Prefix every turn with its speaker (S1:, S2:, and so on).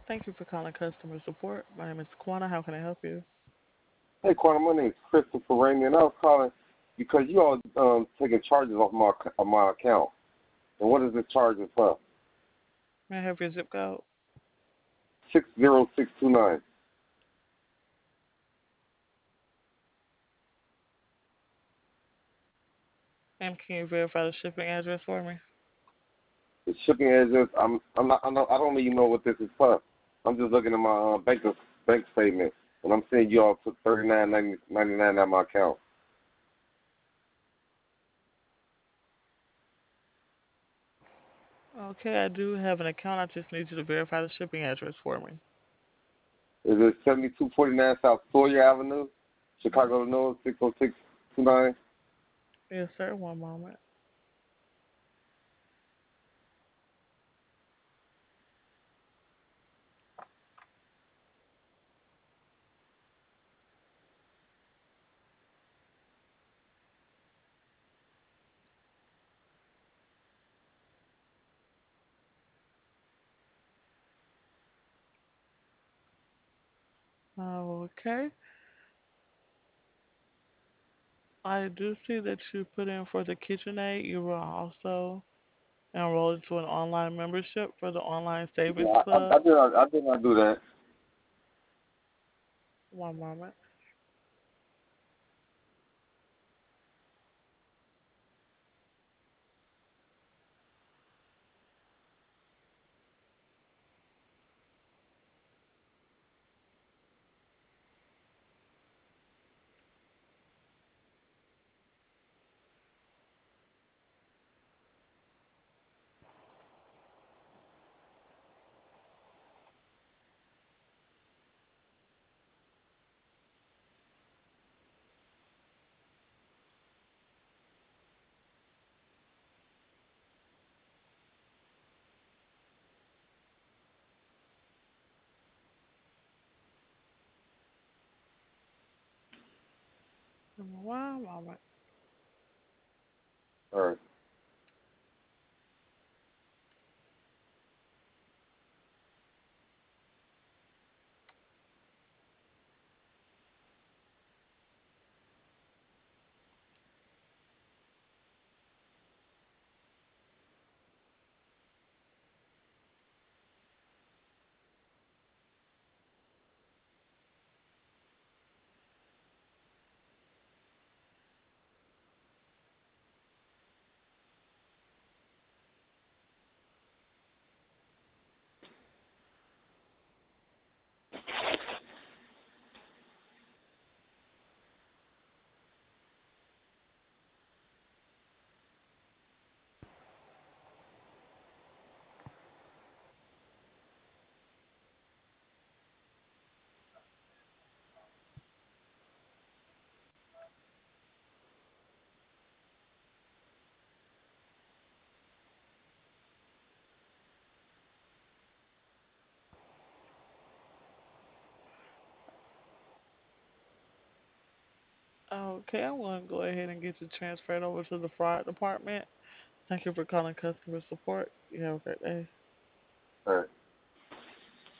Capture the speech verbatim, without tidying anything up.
S1: Thank you for calling customer support. My name is Kwana. How can I help you?
S2: Hey, Quantum, my name is Christopher Raymond, and I was calling because you all um taking charges off my of my account. And what is the charges for?
S1: May I have your zip code?
S2: Six zero six two nine.
S1: And can you verify the shipping address for me?
S2: The shipping address. I'm I'm not. I'm not I don't even know what this is for. I'm just looking at my uh, bank bank statement, and I'm seeing you all took thirty nine ninety nine out of my account.
S1: Okay, I do have an account. I just need you to verify the shipping address for me.
S2: Is it seventy two forty nine South Sawyer Avenue, Chicago, Illinois six zero six two nine?
S1: Yes, sir. One moment. Okay. I do see that you put in for the KitchenAid. You were also enrolled into an online membership for the Online
S2: Yeah,
S1: Savings
S2: I, I,
S1: Club.
S2: I did. Not, I did not do that.
S1: One moment. One moment.
S2: All right.
S1: Okay, I'm going to go ahead and get you transferred over to the fraud department. Thank you for calling customer support. You have a great day.
S2: All right.